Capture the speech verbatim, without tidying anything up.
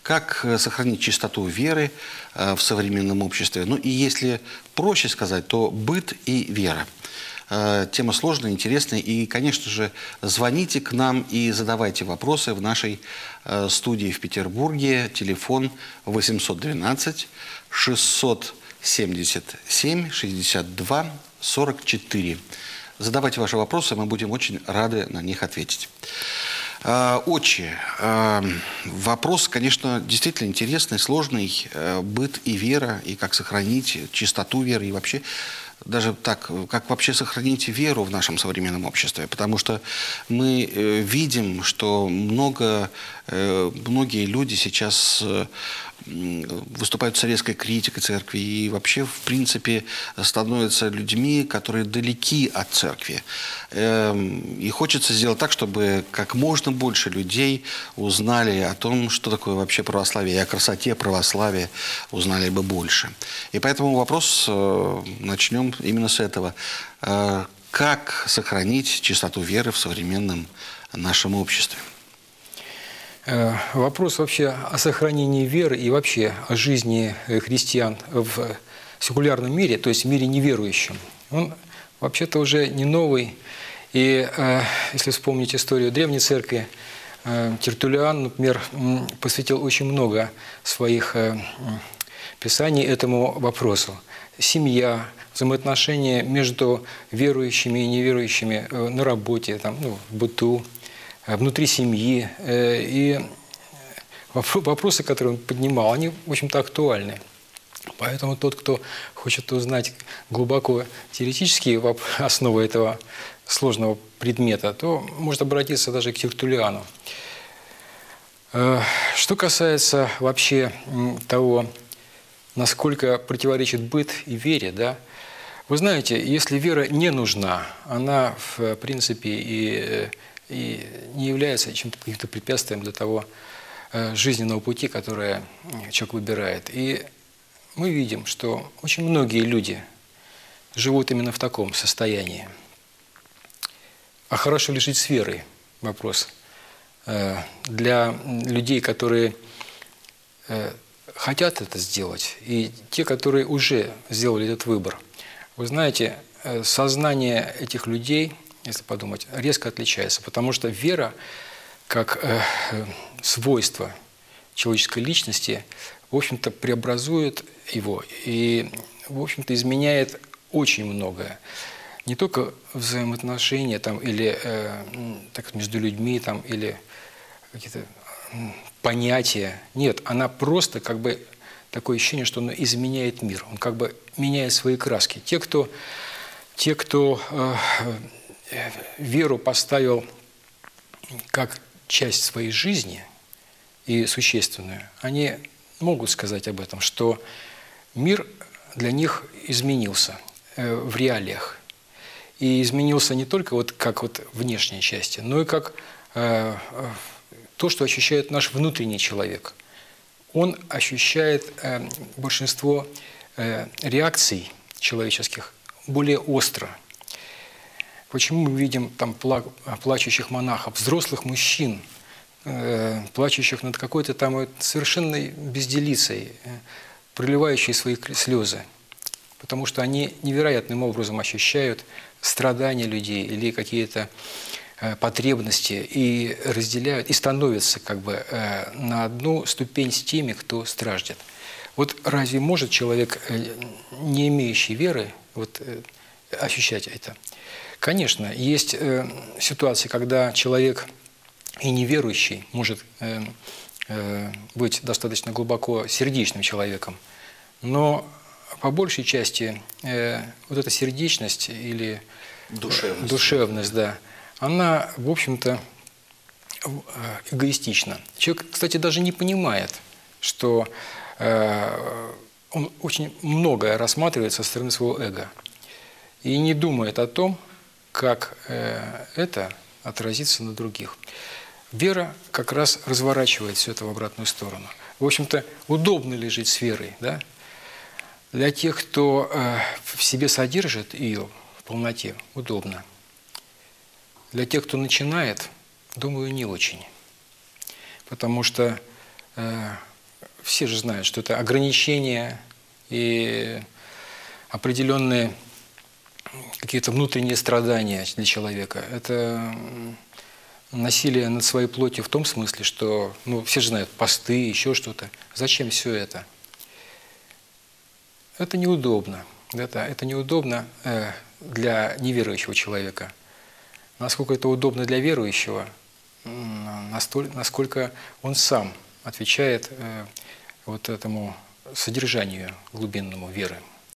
как сохранить чистоту веры в современном обществе. Ну и если проще сказать, то быт и вера. Тема сложная, интересная. И, конечно же, звоните к нам и задавайте вопросы в нашей студии в Петербурге. Телефон восемьсот двенадцать шестьсот семьдесят семь шестьдесят два сорок четыре. Задавайте ваши вопросы, мы будем очень рады на них ответить. Отче, вопрос, конечно, действительно интересный, сложный. Быт и вера, и как сохранить чистоту веры, и вообще, даже так, как вообще сохранить веру в нашем современном обществе. Потому что мы видим, что много, многие люди сейчас выступают с резкой критикой церкви и вообще, в принципе, становятся людьми, которые далеки от церкви. И хочется сделать так, чтобы как можно больше людей узнали о том, что такое вообще православие, и о красоте православия узнали бы больше. И поэтому вопрос начнем именно с этого. Как сохранить чистоту веры в современном нашем обществе? Вопрос вообще о сохранении веры и вообще о жизни христиан в секулярном мире, то есть в мире неверующем, он вообще-то уже не новый. И э, если вспомнить историю Древней Церкви, э, Тертуллиан, например, посвятил очень много своих э, писаний этому вопросу. Семья, взаимоотношения между верующими и неверующими э, на работе, там, ну, в быту, внутри семьи. И вопросы, которые он поднимал, они, в общем-то, актуальны. Поэтому тот, кто хочет узнать глубоко теоретические основы этого сложного предмета, то может обратиться даже к Тертуллиану. Что касается вообще того, насколько противоречит быт и вере, да, вы знаете, если вера не нужна, она, в принципе, и и не является чем-то каким-то препятствием для того жизненного пути, которое человек выбирает. И мы видим, что очень многие люди живут именно в таком состоянии. А хорошо ли жить с верой? Вопрос. Для людей, которые хотят это сделать, и те, которые уже сделали этот выбор. Вы знаете, сознание этих людей, если подумать, резко отличается, потому что вера, как э, свойство человеческой личности, в общем-то, преобразует его и, в общем-то, изменяет очень многое. Не только взаимоотношения там, или э, так, между людьми, там, или какие-то понятия. Нет, она просто как бы такое ощущение, что она изменяет мир. Он как бы меняет свои краски. Те, кто, те, кто э, веру поставил как часть своей жизни и существенную, они могут сказать об этом, что мир для них изменился в реалиях. И изменился не только вот как вот внешней части, но и как э, то, что ощущает наш внутренний человек. Он ощущает э, большинство э, реакций человеческих более остро. Почему мы видим там плачущих монахов, взрослых мужчин, э, плачущих над какой-то там вот совершенной безделицей, э, проливающие свои слезы? Потому что они невероятным образом ощущают страдания людей или какие-то э, потребности и разделяют, и становятся как бы э, на одну ступень с теми, кто страждет. Вот разве может человек, э, не имеющий веры, вот, э, ощущать это? Конечно, есть э, ситуации, когда человек и неверующий может э, э, быть достаточно глубоко сердечным человеком, но по большей части э, вот эта сердечность или душевность, душевность, да, она, в общем-то, эгоистична. Человек, кстати, даже не понимает, что э, он очень многое рассматривает со стороны своего эго и не думает о том, как э, это отразится на других. Вера как раз разворачивает все это в обратную сторону. В общем-то, удобно ли жить с верой, да? Для тех, кто э, в себе содержит ее в полноте, удобно. Для тех, кто начинает, думаю, не очень. Потому что э, все же знают, что это ограничения и определенные какие-то внутренние страдания для человека. Это насилие над своей плотью в том смысле, что, ну, все же знают, посты, еще что-то. Зачем все это? Это неудобно. Это, это неудобно э, для неверующего человека. Насколько это удобно для верующего, настолько, насколько он сам отвечает э, вот этому содержанию глубинному веры.